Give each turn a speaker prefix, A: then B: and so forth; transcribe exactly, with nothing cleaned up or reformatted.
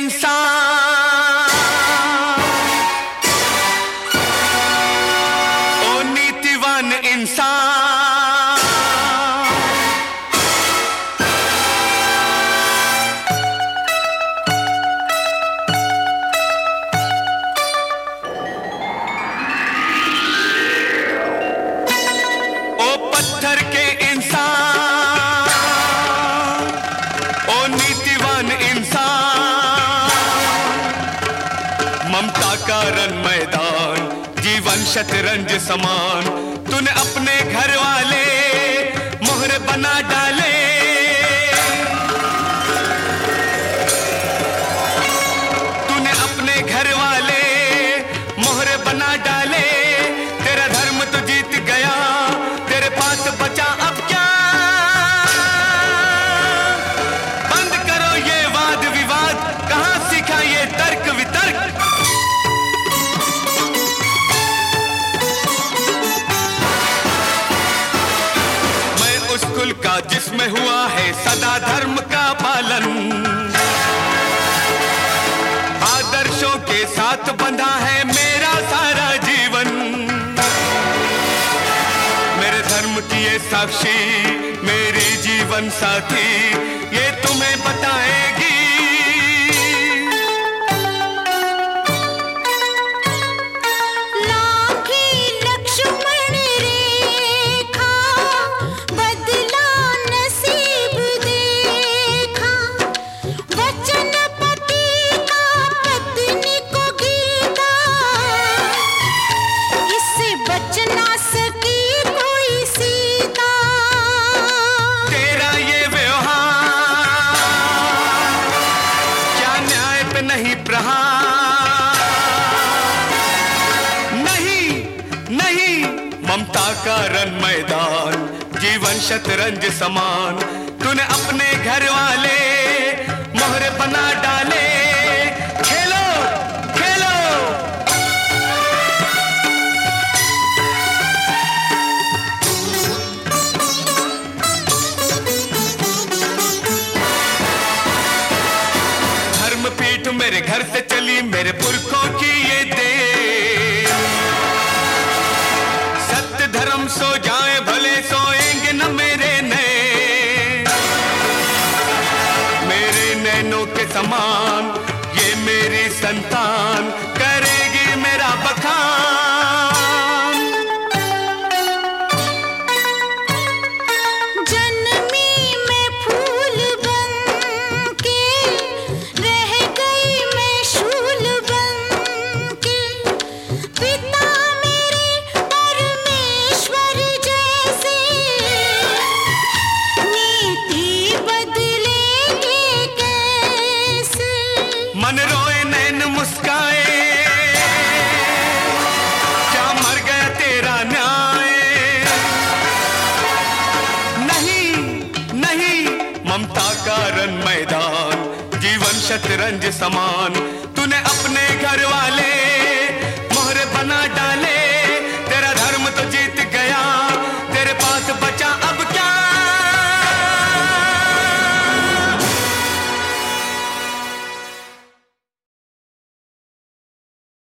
A: इंसान, ओ नीतिवान इंसान, ओ पत्थर के इंसान, ओ नीतिवान इंसान, ममता का रन मैदान, जीवन शतरंज समान, तूने अपने घर वाले मोहर बना डाले, तूने अपने घर वाले मोहर बना डाले, तेरा धर्म तो जीत गया, तेरे पास बचा अब क्या? बंद करो ये वाद विवाद, कहां सीखा ये तर्क वितर्क? मैं उस कुल का जिसमें हुआ है सदा धर्म का पालन, आदर्शों के साथ बंधा है मेरा सारा जीवन, मेरे धर्म की ये साक्षी मेरी जीवन साथी ये तुम्हें बताएगी।
B: लाखी लक्ष्मण रेखा बदला नसीब देखा, वचन पति का पत्नी को गीता, इससे बच ना सकी कोई सीता।
A: तेरा ये व्यवहार क्या न्याय पे नहीं प्रहार? नहीं नहीं, ममता का रन मैदान, जीवन शतरंज समान, तूने अपने घर वाले मोहर बना डाले, खेलो खेलो। धर्मपीठ मेरे घर से चली, मेरे पुरखों की ये देन, सत्य धर्म सो जाए भले, सोएंगे न मेरे नैन, मेरे नैनों के समान ये मेरी संतान करेगी मेरा बखान।
B: जन्मी मैं फूल बन के, रह गई मैं शूल बन के, पिता मेरे परमेश्वर जैसे, नीति बदलेगी कैसे?
A: मन रोए नैन मुस्काए, क्या मर गया तेरा न्याय? नहीं नहीं, ममता का रन मैदान, जीवन शतरंज समान, तूने अपने घर वाले